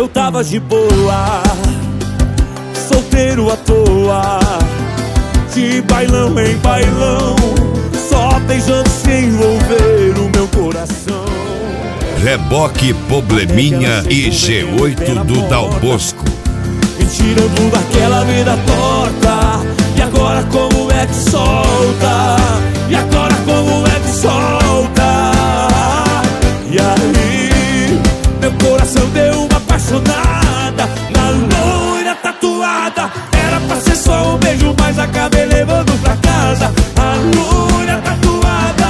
Eu tava de boa, solteiro à toa, de bailão em bailão, só beijando sem envolver o meu coração. Reboque, Probleminha e G8 do Dal Bosco. Me tirando daquela vida torta, e agora como é que solta? E agora como é que solta? E aí, meu coração deu uma apaixonada na loira tatuada. Era pra ser só um beijo, mas acabei levando pra casa a loira tatuada.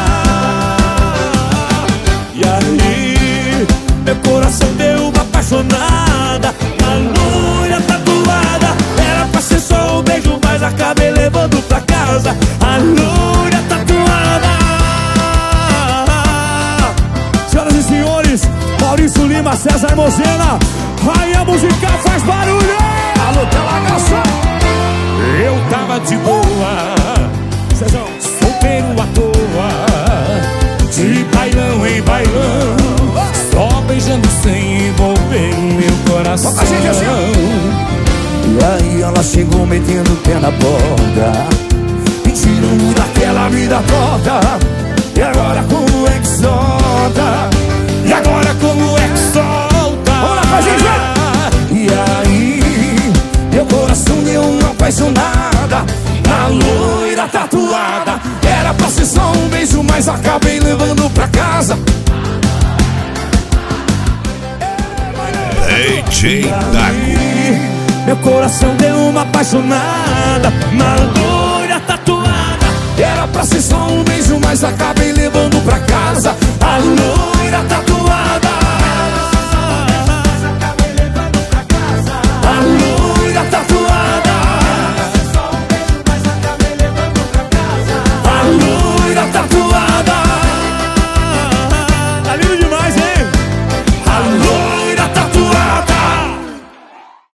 E aí, meu coração deu uma apaixonada na loira tatuada. Era pra ser só um beijo, mas acabei levando pra casa a loira tatuada. Senhoras e senhores, Maurício Lima, César Mozena, aí a música faz barulho. Alô, Telagaça. Eu tava de boa, Cezão, solteiro à toa, de bailão em bailão, só beijando sem envolver o meu coração. E aí ela chegou metendo o pé na porta, me tirando daquela vida torta. E agora como é que solta? E agora como é que solta? Vamos lá, faz isso! E aí, meu coração deu uma apaixonada na loira tatuada. Era pra ser só um beijo, mas acabei levando pra casa. DJ Dago. Meu coração deu uma apaixonada na loira tatuada. Era pra ser só um beijo, mas acabei levando pra casa a loira tatuada.